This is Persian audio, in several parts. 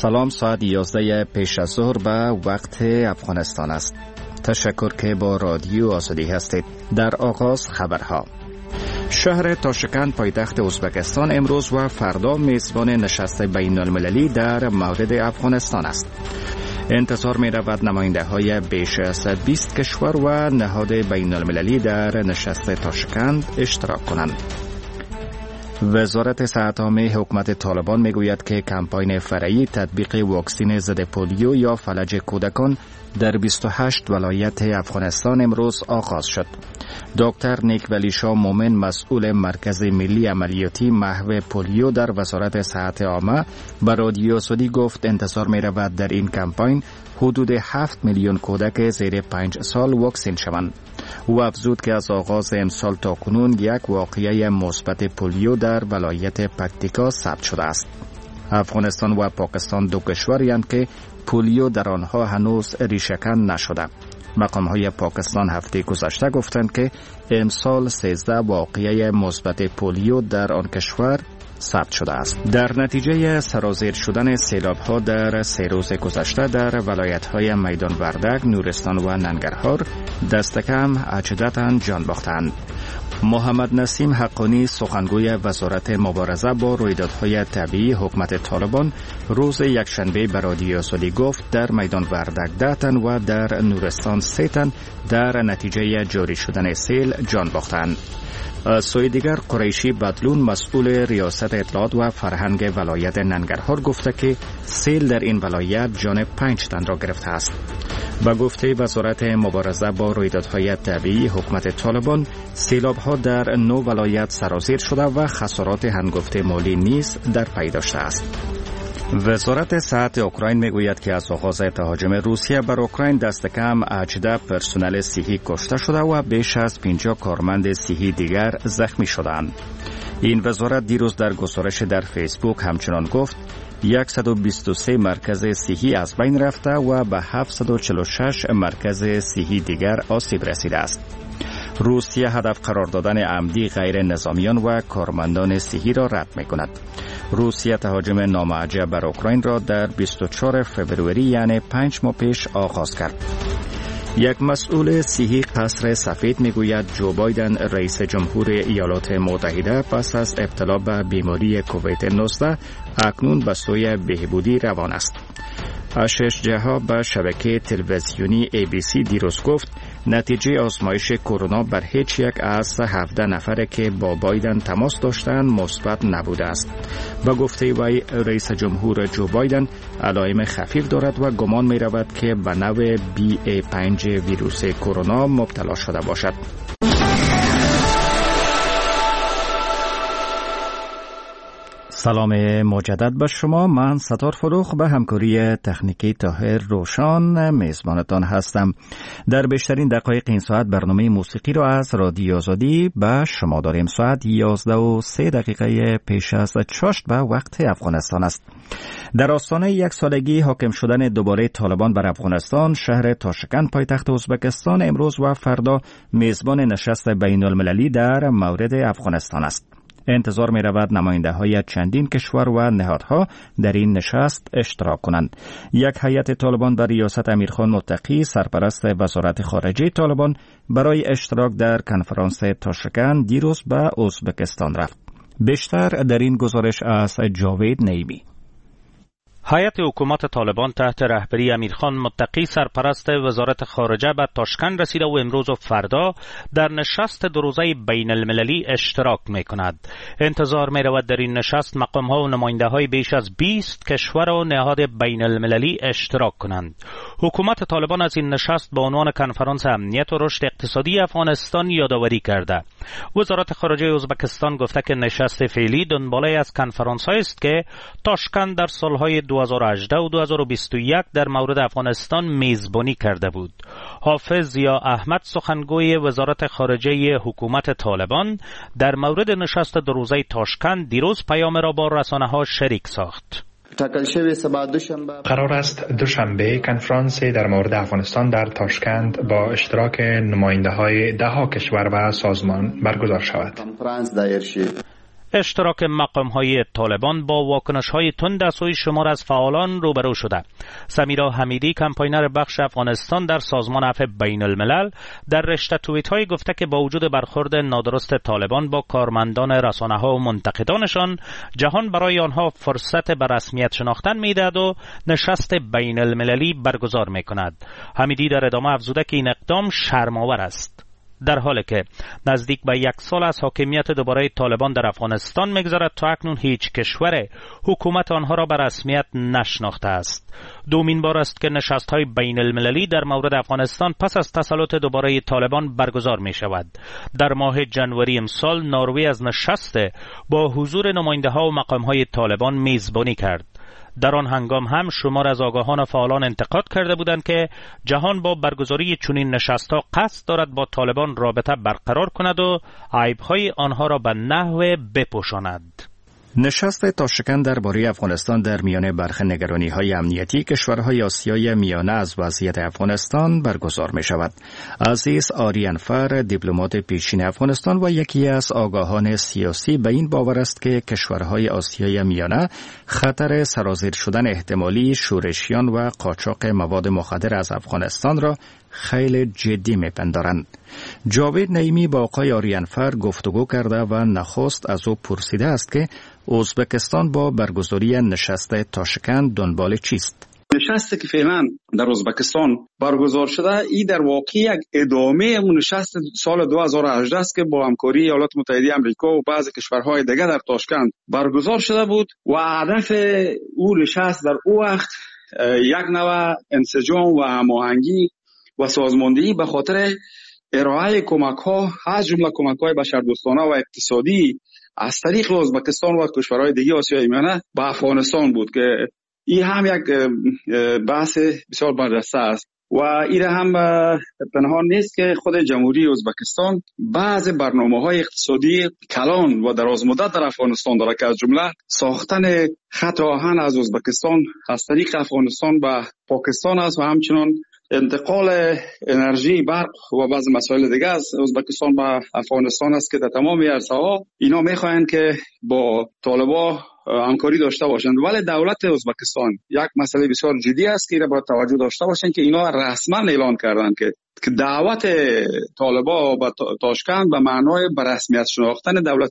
سلام، ساعت 11 پیش از ظهر به وقت افغانستان است. تشکر که با رادیو آزادی هستید. در آغاز خبرها. شهر تاشکند پایتخت ازبکستان امروز و فردا میزبان نشست بین المللی در مورد افغانستان است. انتظار می رود نماینده های بیش از 20 کشور و نهاد بین المللی در نشست تاشکند اشتراک کنند. وزارت صحت عامه حکومت طالبان می گوید که کمپاین فرعی تطبیق واکسن ضد پولیو یا فلج کودکان در 28 ولایت افغانستان امروز آغاز شد. دکتر نیک ولی شاه مومن، مسئول مرکز ملی عملیاتی محو پولیو در وزارت صحت عامه، به رادیو آزادی گفت انتظار می رود در این کمپاین حدود 7 میلیون کودک زیر 5 سال واکسن شوند. او افزود که از آغاز امسال تا کنون یک واقعه مثبت پولیو در ولایت پکتیکا ثبت شده است. افغانستان و پاکستان دو کشورند که پولیو در آنها هنوز ریشه‌کن نشده. مقام‌های پاکستان هفته گذشته گفتند که امسال 13 واقعه مثبت پولیو در آن کشور ثبت شده است. در نتیجه سرازیر شدن سیلاب‌ها در 3 روز گذشته در ولایت‌های میدان وردک، نورستان و ننگرهار دست کم 18 تن جان باختند. محمد نسیم حقانی، سخنگوی وزارت مبارزه با رویدادهای طبیعی حکومت طالبان، روز یکشنبه به رادیو آزادی گفت در میدان وردک 10 تن و در نورستان 3 تن در نتیجه جاری شدن سیل جان باختند. سوی دیگر قریشی بدلون، مسئول ریاست اطلاعات و فرهنگ ولایت ننگرهار، گفته که سیل در این ولایت جان 5 تن را گرفته است. با گفته وزارت مبارزه با رویدادهای طبیعی حکومت طالبان، سیلاب‌ها در 9 ولایت سرازیر شده و خسارات هنگفت مالی نیز در پی داشته است. وزارت صحت اوکراین میگوید که از آغاز تهاجم روسیه بر اوکراین دست کم 18 پرسنل صحی کشته شده و بیش از 50 کارمند صحی دیگر زخمی شدند. این وزارت دیروز در گزارش در فیسبوک همچنان گفت 123 مرکز صحی از بین رفته و به 746 مرکز صحی دیگر آسیب رسیده است. روسیه هدف قرار دادن عمدی غیر نظامیان و کارمندان صحی را رد می‌کند. روسیه تهاجم نامعجب بر اوکراین را در 24 فوریه یعنی 5 ماه پیش آغاز کرد. یک مسئول صحی قصر سفید میگوید جو بایدن رئیس جمهور ایالات متحده پس از ابتلا به بیماری کووید 19 اکنون به سوی بهبودی روان است. آشش جها به شبکه تلویزیونی ABC دیروز گفت نتیجه آزمایش کرونا بر هیچ یک از 17 نفر که با بایدن تماس داشتند مثبت نبوده است. با گفته وی رئیس جمهور جو بایدن علائم خفیف دارد و گمان می رود که به نوع BA5 ویروس کرونا مبتلا شده باشد. سلام مجدد به شما. من ستار فروخ به همکاری تکنیکی طاهر روشان میزبانتان هستم. در بیشترین دقایق این ساعت برنامه موسیقی را از رادیو آزادی به شما داریم. ساعت 11:03 پیش از چاشت به وقت افغانستان است. در آستانه 1 سالگی حاکم شدن دوباره طالبان بر افغانستان، شهر تاشکند پایتخت ازبکستان امروز و فردا میزبان نشست بین المللی در مورد افغانستان است. انتظار می رود نماینده های چندین کشور و نهادها در این نشست اشتراک کنند. یک هیئت طالبان بر ریاست امیرخان متقی، سرپرست وزارت خارجه طالبان، برای اشتراک در کنفرانس تاشکند دیروز به ازبکستان رفت. بیشتر در این گزارش از جاوید نعیمی. هیئت حکومت طالبان تحت رهبری امیرخان متقی، سرپرست وزارت خارجه، به تاشکند رسیده و امروز و فردا در نشست 2 روزه بین المللی اشتراک می کند. انتظار می رود در این نشست مقام ها و نماینده های بیش از 20 کشور و نهاد بین المللی اشتراک کنند. حکومت طالبان از این نشست با عنوان کنفرانس امنیت و رشد اقتصادی افغانستان یادآوری کرده. وزارت خارجه ازبکستان گفته که نشست فعلی دنباله از کنفرانس هایی است که تاشکند در سالهای 2018 و 2021 در مورد افغانستان میزبانی کرده بود. حافظ ضیا احمد، سخنگوی وزارت خارجه حکومت طالبان، در مورد نشست 2 روزه تاشکند دیروز پیام را با رسانه‌ها شریک ساخت. قرار است دوشنبه کنفرانسی در مورد افغانستان در تاشکند با اشتراک نماینده های 10 کشور و سازمان برگزار شود. اشتراک مقام‌های طالبان با واکنش‌های تند از سوی شمار از فعالان روبرو شده. سمیرا حمیدی، کمپاینر بخش افغانستان در سازمان عفو بین الملل، در رشته توییت‌های گفته که با وجود برخورد نادرست طالبان با کارمندان رسانه‌ها و منتقدانشان، جهان برای آنها فرصت به رسمیت شناختن می‌دهد و نشست بین المللی برگزار می‌کند. حمیدی در ادامه افزوده که این اقدام شرم‌آور است، در حالی که نزدیک به 1 سال از حاکمیت دوباره طالبان در افغانستان می‌گذرد تا اکنون هیچ کشور حکومت آنها را به رسمیت نشناخته است. دومین بار است که نشست‌های بین المللی در مورد افغانستان پس از تسلط دوباره طالبان برگزار می‌شود. در ماه جنوری امسال نروژ از نشست با حضور نماینده‌ها و مقام‌های طالبان میزبانی کرد. در آن هنگام هم شمار از آگاهان و فعالان انتقاد کرده بودند که جهان با برگزاری چنین نشست‌ها قصد دارد با طالبان رابطه برقرار کند و عیب‌های آنها را به نحو بپوشاند. نشست تاشکند درباره افغانستان در میان برخی نگرانی‌های امنیتی کشورهای آسیای میانه از وضعیت افغانستان برگزار می‌شود. عزیز آریانفر، دیپلمات پیشین افغانستان و یکی از آگاهان سیاسی، به این باور است که کشورهای آسیای میانه خطر سرازیر شدن احتمالی شورشیان و قاچاق مواد مخدر از افغانستان را خیلی جدی میپندارند. جاوید نعیمی با آقای آریانفر گفتگو کرده و نخست از او پرسیده است که ازبکستان با برگزاری نشست تاشکند دنبال چیست؟ نشستی که فعلا در ازبکستان برگزار شده، این در واقع یک ادامه اون نشست سال 2018 است که با همکاری ایالات متحده آمریکا و بعضی کشورهای دیگر در تاشکند برگزار شده بود و هدف اون نشست در او وقت یک نوع انسجام و هماهنگی و سازماندهی به خاطر ارائه کمک‌ها از جمله کمک‌های بشردوستانه و اقتصادی از طریق ازبکستان و کشورهای دیگه آسیای میانه به افغانستان بود که این هم یک بحث بسیار برجسته است و این هم پنهان نیست که خود جمهوری ازبکستان بعض برنامه‌های اقتصادی کلان و دراز مدت در افغانستان داره که از جمله ساختن خط آهن از ازبکستان از طریق افغانستان به پاکستان است و همچنین انتقال انرژی، برق و بعض مسائل دیگه از ازبکستان به افغانستان است که در تمام عرصه‌ها اینا میخواهند که با طالبان همکاری داشته باشند. ولی دولت ازبکستان یک مسئله بسیار جدی است که باید توجه داشته باشند که اینا رسما اعلان کردن که دعوت طالبان به تاشکند به معنای به رسمیت شناختن دولت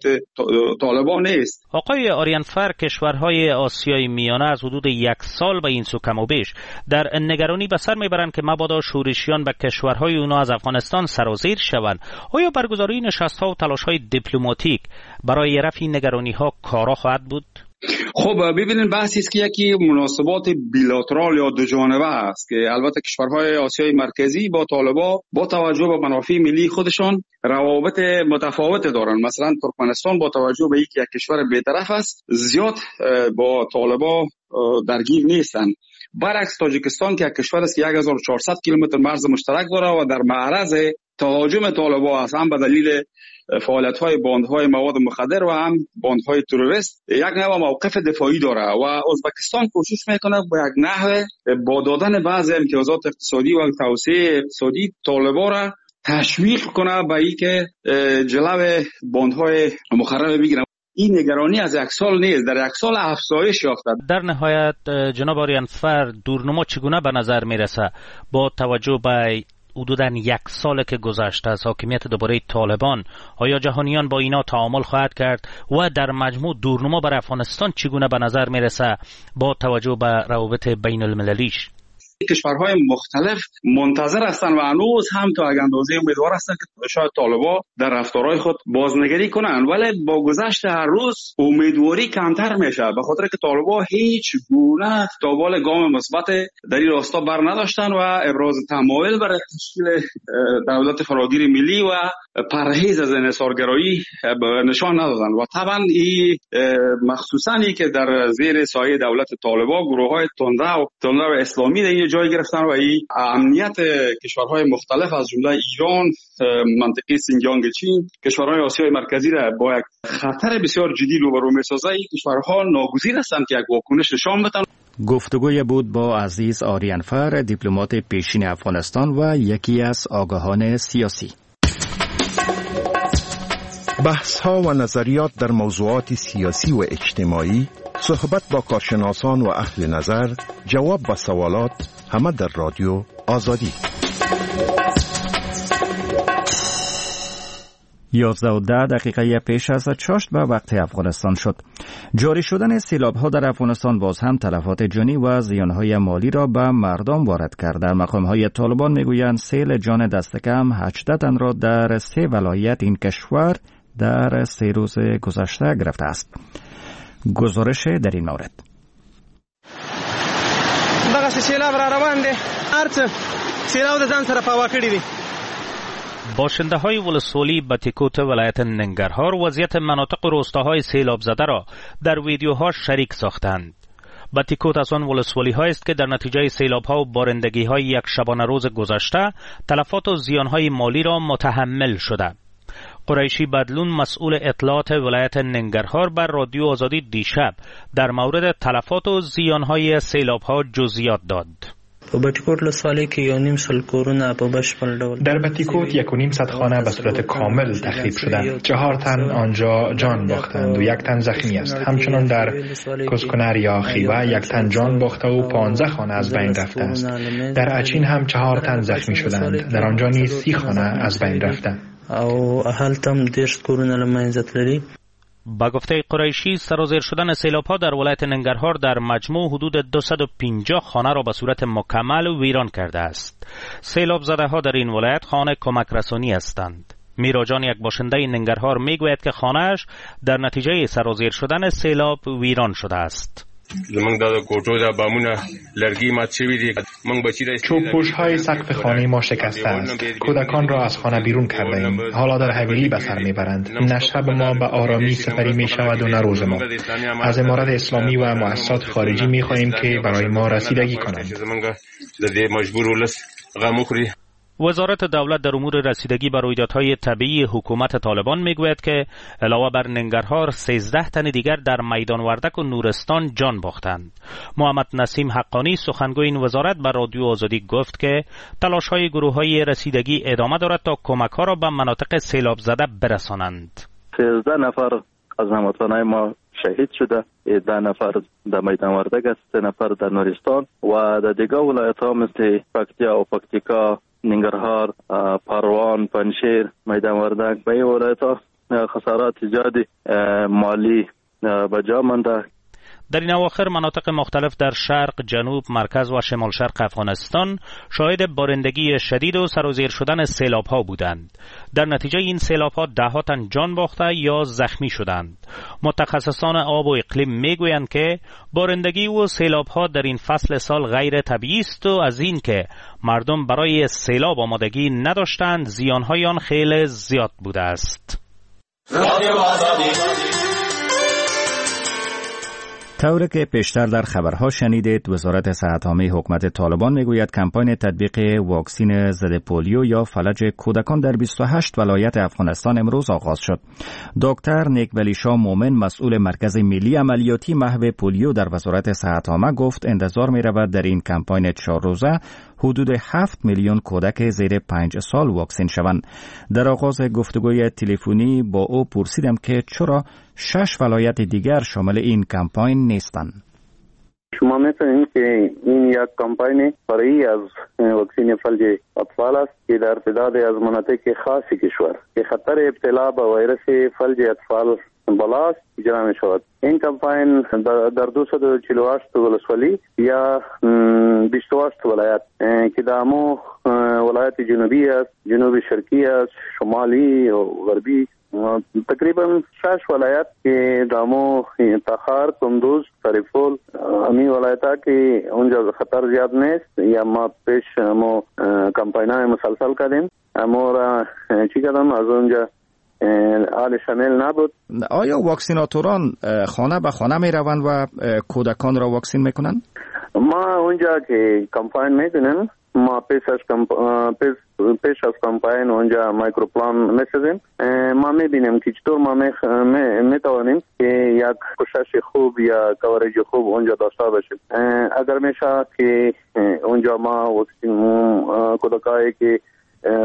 طالبان نیست. آقای آریانفر، کشورهای آسیای میانه از حدود 1 سال به این سو کم و بیش در نگرانی به سر میبرند که مبادا شورشیان به کشورهای اونا از افغانستان سرازیر شوند. آیا برگزاری نشست‌ها و تلاش‌های دیپلماتیک برای رفع نگرانی‌ها کارا خواهد بود؟ خب ببینید، بحثی است که یکی مناسبات بیلاترال یا دو جانبه است که البته کشورهای آسیای مرکزی با طالبان با توجه به منافع ملی خودشان روابط متفاوت دارند. مثلا ترکمنستان با توجه به اینکه یک کشور بی‌طرف است زیاد با طالبان درگیر نیستند. برعکس تاجیکستان که یک کشور است که 1400 کیلومتر مرز مشترک داره و در معرض تهاجم طالبان است، هم به دلیل فعالیت‌های باندهای مواد مخدر و هم باندهای تروریست، یک نوع موقف دفاعی داره و ازبکستان کوشش میکنه با یک نحو با دادن بعض امتیازات اقتصادی و توسعه اقتصادی طالبان را تشویق کنه به اینکه جلو باندهای مخدر بگیرن. این نگرانی از 1 سال نیست، در 1 سال افزایش یافته. در نهایت جناب آریانفر، دورنما چگونه به نظر میرسه با توجه به حدوداً 1 سال که گذشته از حاکمیت دوباره طالبان؟ آیا جهانیان با اینا تعامل خواهد کرد و در مجموع دورنما بر افغانستان چگونه به نظر میرسه با توجه به روابط بین المللیش؟ کشورهای مختلف منتظر هستند و هنوز هم تا یک اندازه امیدوار هستند که شاید طالبان در رفتارهای خود بازنگری کنند، ولی با گذشت هر روز امیدواری کمتر میشه به خاطر که طالبان هیچ گونه تابال گام مثبت در این راستا بر نداشتن و ابراز تمایل برای تشکیل دولت فراگیر ملی و پرهیز از انحصارگرایی نشان ندادن و طبعا این مخصوصا ای که در زیر سایه دولت طالبان گروه‌های تندرو و اسلامی جای گرفتن و این امنیت کشورهای مختلف از جمله ایران، منطقه سینجیانگ چین، کشورهای آسیای مرکزی را با یک خطر بسیار جدی روبرو می‌سازه. این کشورها ناگزیر هستند که یک واکنش نشان بدن. گفتگوی بود با عزیز آریانفر، دیپلمات پیشین افغانستان و یکی از آگاهان سیاسی. بحث‌ها و نظریات در موضوعات سیاسی و اجتماعی، صحبت با کارشناسان و اهل نظر، جواب به سوالات، همه در رادیو آزادی. 11:10 پیش از چاشت به وقت افغانستان شد. جاری شدن سیلاب‌ها در افغانستان باز هم تلفات جانی و زیان‌های مالی را به مردم وارد کرده. مقام‌های طالبان می‌گویند سیل جان دست کم 18 تن را در 3 ولایت این کشور در 3 روز گذشته گرفته است. گزارش در این مورد. دغه سیلاب را روان دي، هرڅه سیلاب د ځان سره پاوا کړی دي. باشنده های ولسوالی بتیکوت ولایت ننگرهار وضعیت مناطق و روستاهای سیلاب زده را در ویدیوها شریک ساختند. بتیکوت از آن ولسوالی های است که در نتیجه سیلاب ها و بارندگی های یک شبانه روز گذشته تلفات و زیان های مالی را متحمل شده. قریشی بدلون مسئول اطلاعات ولایت ننگرهار بر رادیو آزادی دیشب در مورد تلفات و زیان های سیلاب ها جزئیات داد. در بتیکوت 1.5 خانه به صورت کامل تخریب شده. 4 تن آنجا جان باختند و 1 تن زخمی است. همچنان در کسکنر یا خیوه 1 تن جان باخته و 15 خانه از بین رفته است. در اچین هم 4 تن زخمی شدند. در آنجا نیز 30 خانه از بین رفته. با گفته قریشی سرازیر شدن سیلاب‌ها در ولایت ننگرهار در مجموع حدود 250 خانه را به صورت مکمل ویران کرده است. سیلاب زده ها در این ولایت خانه کمک رسانی هستند. میراجان یک باشنده ننگرهار میگوید که خانه‌اش در نتیجه سرازیر شدن سیلاب ویران شده است. چوب‌پوش‌های سقف خانه ما شکسته است. کودکان را از خانه بیرون کرده ایم. حالا در حویلی به سر میبرند. نه شب ما به آرامی سپری می شود و نه روز ما. از امارت اسلامی و مؤسسات خارجی می خواهیم که برای ما رسیدگی کنند. وزارت دولت در امور رسیدگی به رویدادهای طبیعی حکومت طالبان میگوید که علاوه بر ننگرهار 13 تن دیگر در میدان وردک و نورستان جان باختند. محمد نسیم حقانی سخنگوی این وزارت بر رادیو آزادی گفت که تلاش‌های گروه‌های رسیدگی ادامه دارد تا کمک‌ها را به مناطق سیلاب زده برسانند. 13 نفر از هموطنان ما شهید شده، 10 نفر در میدان وردک است، 3 نفر در نورستان و در دیگر ولایت‌ها مثل پکتیا و پکتیکا، ننگرهار، پروان، پنشیر، میدان وردک به این ولایت‌ها خسارات زیادی مالی به جا مانده. در این اواخر مناطق مختلف در شرق، جنوب، مرکز و شمال شرق افغانستان شاهد بارندگی شدید و سرازیر شدن سیلاب‌ها بودند. در نتیجه این سیلاب‌ها 10 تن جان باخته یا زخمی شدند. متخصصان آب و اقلیم میگویند که بارندگی و سیلاب‌ها در این فصل سال غیر طبیعی است و از این که مردم برای سیلاب آمادگی نداشتند زیان‌های آن خیلی زیاد بوده است. طوری که پیشتر در خبرها شنیدید، وزارت صحت عامه حکومت طالبان میگوید کمپاین تطبیق واکسین ضد پولیو یا فلج کودکان در 28 ولایت افغانستان امروز آغاز شد. دکتر نیکولی شاه مومن مسئول مرکز ملی عملیاتی محو پولیو در وزارت صحت عامه گفت انتظار می‌رود در این کمپاین 4 روزه حدود 7 میلیون کودک زیر 5 سال واکسین شوند. در آغاز گفتگوی تلفنی با او پرسیدم که چرا 6 ولایت دیگر شامل این کمپاین نیستند. شما می‌فهمید که این یک کمپاین فرعی از واکسین فلج اطفال است که در تعداد از مناطق خاصی کشور که خطر ابتلا به ویروس فلج اطفال بالاست اجرا می شود. این کمپاین در 248 ولسوالی یا 28 ولایت که دامو ولایت جنوبی است، جنوب شرقی است، شمالی و غربی، تقریبا 6 ولایت که دامو تخار، کندوز، سریفول، امی ولایت ها که اونجا خطر زیاد نیست یا ما پیش مو کمپاینای مسلسل کردیم اما را چی کردم از اونجا حال شامل نبود. آیا واکسیناتوران خانه به خانه می روند و کودکان را واکسین میکنند؟ ما اونجا که کمپاین میکنیم ما پیش از کمپاین اونجا مایکروپلان میسازیم. ما میبینیم که چطور ما میتوانیم که یک کوشش خوب یا کاورج خوب اونجا داشته باشیم. اگر میشه که اونجا ما واکسین کودکایی که